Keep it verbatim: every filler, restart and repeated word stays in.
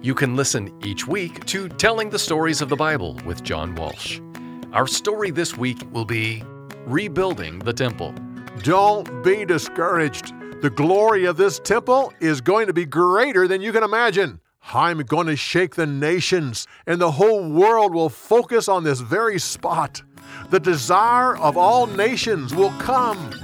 You can listen each week to Telling the Stories of the Bible with John Walsh. Our story this week will be Rebuilding the Temple. Don't be discouraged. The glory of this temple is going to be greater than you can imagine. I'm going to shake the nations, and the whole world will focus on this very spot. The desire of all nations will come